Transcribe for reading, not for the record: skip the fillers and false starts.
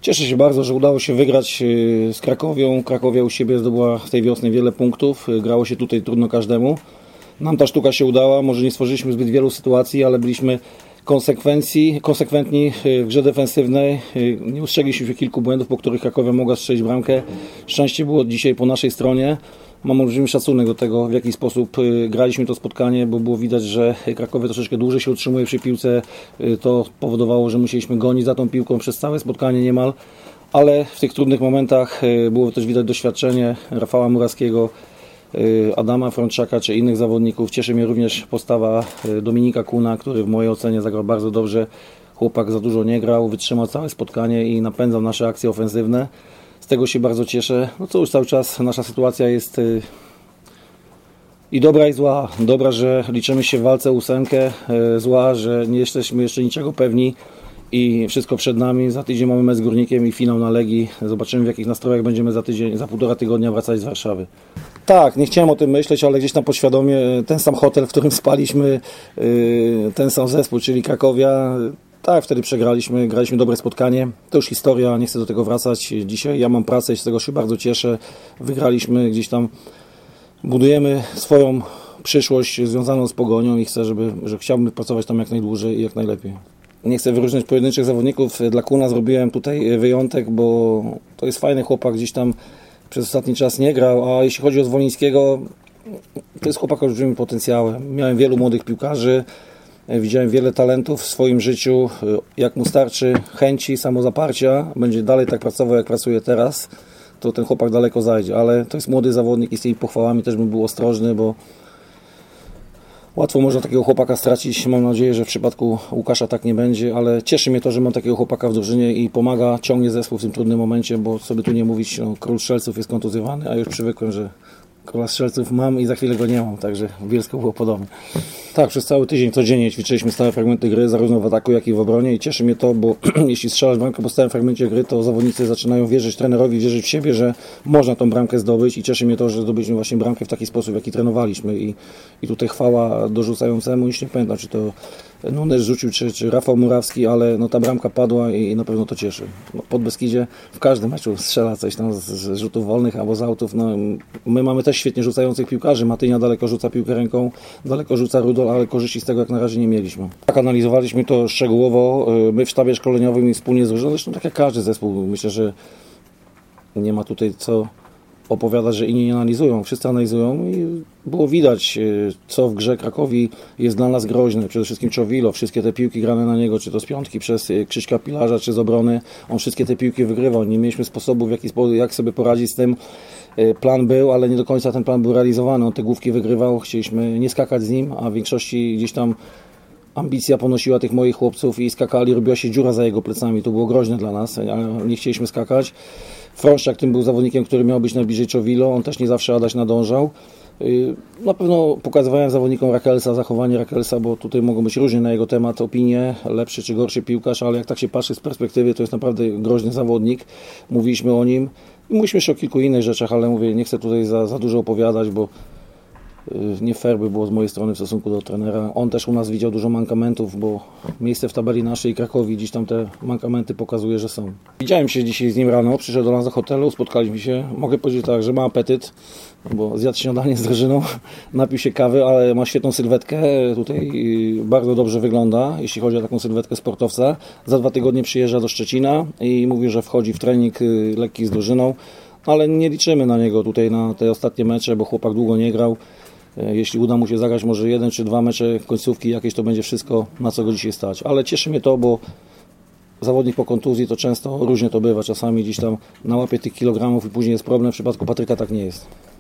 Cieszę się bardzo, że udało się wygrać z Krakowią. Krakowia u siebie zdobyła w tej wiosny wiele punktów. Grało się tutaj trudno każdemu. Nam ta sztuka się udała. Może nie stworzyliśmy zbyt wielu sytuacji, ale byliśmy konsekwentni w grze defensywnej. Nie ustrzegliśmy się kilku błędów, po których Krakowia mogła strzelić bramkę. Szczęście było dzisiaj po naszej stronie. Mam olbrzymi szacunek do tego, w jaki sposób graliśmy to spotkanie, bo było widać, że Krakowia troszeczkę dłużej się utrzymuje przy piłce. To powodowało, że musieliśmy gonić za tą piłką przez całe spotkanie niemal, ale w tych trudnych momentach było też widać doświadczenie Rafała Murawskiego, Adama Frączaka czy innych zawodników. Cieszy mnie również postawa Dominika Kuna, który w mojej ocenie zagrał bardzo dobrze. Chłopak za dużo nie grał, wytrzymał całe spotkanie i napędzał nasze akcje ofensywne. Z tego się bardzo cieszę. No cóż, cały czas nasza sytuacja jest i dobra i zła. Dobra, że liczymy się w walce o ósemkę, zła, że nie jesteśmy jeszcze niczego pewni i wszystko przed nami. Za tydzień mamy mecz z Górnikiem i finał na Legii. Zobaczymy, w jakich nastrojach będziemy za tydzień, za 1,5 tygodnia wracać z Warszawy. Tak, nie chciałem o tym myśleć, ale gdzieś tam podświadomie ten sam hotel, w którym spaliśmy, ten sam zespół, czyli Krakowia. Tak, wtedy przegraliśmy, graliśmy dobre spotkanie. To już historia, nie chcę do tego wracać. Dzisiaj ja mam pracę i z tego się bardzo cieszę. Wygraliśmy, gdzieś tam budujemy swoją przyszłość związaną z Pogonią i chcę, że chciałbym pracować tam jak najdłużej i jak najlepiej. Nie chcę wyróżniać pojedynczych zawodników. Dla Kuna zrobiłem tutaj wyjątek, bo to jest fajny chłopak, gdzieś tam przez ostatni czas nie grał, a jeśli chodzi o Zwolińskiego, to jest chłopak o olbrzymim potencjałem. Miałem wielu młodych piłkarzy, widziałem wiele talentów w swoim życiu. Jak mu starczy chęci, samozaparcia, będzie dalej tak pracował, jak pracuje teraz, to ten chłopak daleko zajdzie. Ale to jest młody zawodnik i z tymi pochwałami też bym był ostrożny, bo łatwo można takiego chłopaka stracić. Mam nadzieję, że w przypadku Łukasza tak nie będzie, ale cieszy mnie to, że mam takiego chłopaka w drużynie i pomaga, ciągnie zespół w tym trudnym momencie, bo sobie tu nie mówić, no, król strzelców jest kontuzjowany, a już przywykłem, że króla strzelców mam i za chwilę go nie mam, także w Bielsku było podobnie. Tak, przez cały tydzień codziennie ćwiczyliśmy stałe fragmenty gry, zarówno w ataku, jak i w obronie i cieszy mnie to, bo jeśli strzelasz bramkę po stałym fragmencie gry, to zawodnicy zaczynają wierzyć trenerowi, wierzyć w siebie, że można tą bramkę zdobyć i cieszy mnie to, że zdobyliśmy właśnie bramkę w taki sposób, w jaki trenowaliśmy i tutaj chwała dorzucającemu, już nie pamiętam, czy to Nunes rzucił, czy Rafał Murawski, ale no ta bramka padła i na pewno to cieszy. No, pod Beskidzie w każdym meczu strzela coś tam z rzutów wolnych albo z autów. No, my mamy też świetnie rzucających piłkarzy. Matynia daleko rzuca piłkę ręką, daleko rzuca Rudol, ale korzyści z tego jak na razie nie mieliśmy. Tak analizowaliśmy to szczegółowo. My w sztabie szkoleniowym i wspólnie z drużyną, zresztą tak jak każdy zespół. Myślę, że nie ma tutaj co opowiadać, że inni nie analizują. Wszyscy analizują i było widać, co w grze Krakowi jest dla nas groźne. Przede wszystkim Czowilo, wszystkie te piłki grane na niego, czy to z piątki przez Krzyśka Pilarza, czy z obrony. On wszystkie te piłki wygrywał. Nie mieliśmy sposobu, jak sobie poradzić z tym. Plan był, ale nie do końca ten plan był realizowany. On te główki wygrywał. Chcieliśmy nie skakać z nim, a w większości gdzieś tam ambicja ponosiła tych moich chłopców i skakali, robiła się dziura za jego plecami. To było groźne dla nas, ale nie chcieliśmy skakać. Frączak tym był zawodnikiem, który miał być najbliżej Czowilo. On też nie zawsze Adaś nadążał. Na pewno pokazywałem zawodnikom Rakelsa, zachowanie Rakelsa, bo tutaj mogą być różne na jego temat opinie, lepszy czy gorszy piłkarz, ale jak tak się patrzy z perspektywy, to jest naprawdę groźny zawodnik. Mówiliśmy o nim i mówiliśmy jeszcze o kilku innych rzeczach, ale mówię, nie chcę tutaj za dużo opowiadać, bo nie fair by było z mojej strony w stosunku do trenera. On też u nas widział dużo mankamentów, bo miejsce w tabeli naszej i Krakowi gdzieś tam te mankamenty pokazuje, że są. Widziałem się dzisiaj z nim rano, przyszedł do nas do hotelu, spotkaliśmy się. Mogę powiedzieć tak, że ma apetyt, bo zjadł śniadanie z drużyną, napił się kawy, ale ma świetną sylwetkę. Tutaj bardzo dobrze wygląda, jeśli chodzi o taką sylwetkę sportowca. Za 2 tygodnie przyjeżdża do Szczecina i mówi, że wchodzi w trening lekki z drużyną, ale nie liczymy na niego tutaj na te ostatnie mecze, bo chłopak długo nie grał. Jeśli uda mu się zagrać może 1 czy 2 mecze końcówki jakieś, to będzie wszystko, na co go dzisiaj stać. Ale cieszy mnie to, bo zawodnik po kontuzji to często różnie to bywa. Czasami gdzieś tam nałapie tych kilogramów i później jest problem. W przypadku Patryka tak nie jest.